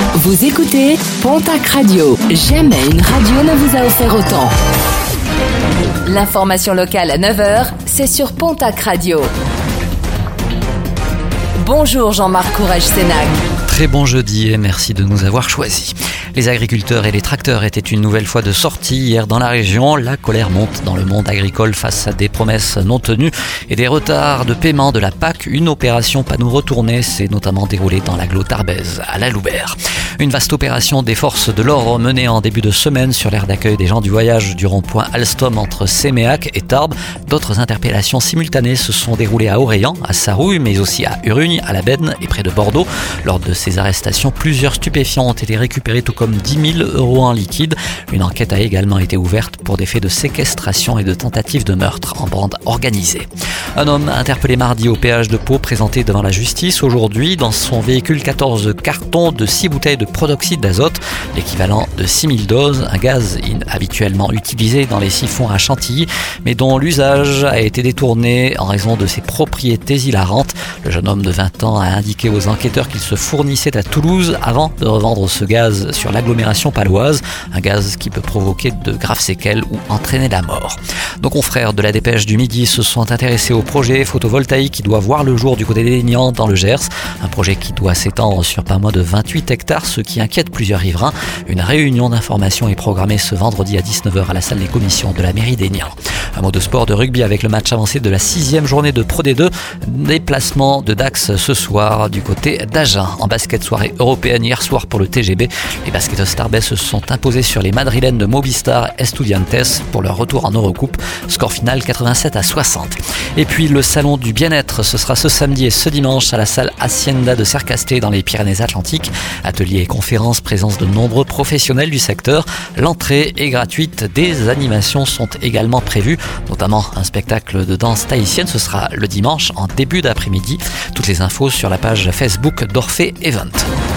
Vous écoutez Pontac Radio. Jamais une radio ne vous a offert autant. L'information locale à 9h, c'est sur Pontac Radio. Bonjour Jean-Marc Courage-Sénac. Très bon jeudi et merci de nous avoir choisis. Les agriculteurs et les tracteurs étaient une nouvelle fois de sortie hier dans la région. La colère monte dans le monde agricole face à des promesses non tenues et des retards de paiement de la PAC. Une opération panneau retourné s'est notamment déroulée dans l'agglo Tarbèze, à la Loubert. Une vaste opération des forces de l'ordre menée en début de semaine sur l'aire d'accueil des gens du voyage du rond-point Alstom entre Séméac et Tarbes. D'autres interpellations simultanées se sont déroulées à Orléans, à Sarrouille, mais aussi à Urugne, à la Benne et près de Bordeaux. Lors de ces arrestations, plusieurs stupéfiants ont été récupérés, tout comme 10 000 € en liquide. Une enquête a également été ouverte pour des faits de séquestration et de tentative de meurtre en bande organisée. Un homme interpellé mardi au péage de Pau, présenté devant la justice aujourd'hui. Dans son véhicule, 14 cartons de 6 bouteilles de protoxyde d'azote, l'équivalent de 6000 doses, un gaz habituellement utilisé dans les siphons à chantilly, mais dont l'usage a été détourné en raison de ses propriétés hilarantes. Le jeune homme de 20 ans a indiqué aux enquêteurs qu'il se fournissait à Toulouse avant de revendre ce gaz sur l'agglomération paloise, un gaz qui peut provoquer de graves séquelles ou entraîner la mort. Nos confrères de la Dépêche du Midi se sont intéressés au projet photovoltaïque qui doit voir le jour du côté d'Aignan dans le Gers, un projet qui doit s'étendre sur pas moins de 28 hectares, ce qui inquiète plusieurs riverains. Une réunion d'information est programmée ce vendredi à 19h à la salle des commissions de la mairie d'Aignan. Un mot de sport de rugby avec le match avancé de la 6e journée de Pro D2. Déplacement de Dax ce soir du côté d'Agen. En basket, soirée européenne hier soir pour le TGB. Les basketteurs Tarbais se sont imposés sur les Madrilènes de Movistar Estudiantes pour leur retour en Eurocoupe. Score final 87-60. Et puis le salon du bien-être, ce sera ce samedi et ce dimanche à la salle Hacienda de Sercasté dans les Pyrénées-Atlantiques. Ateliers et conférences, présence de nombreux professionnels du secteur. L'entrée est gratuite. Des animations sont également prévues, notamment un spectacle de danse tahitienne. Ce sera le dimanche en début d'après-midi. Toutes les infos sur la page Facebook d'Orphée Event.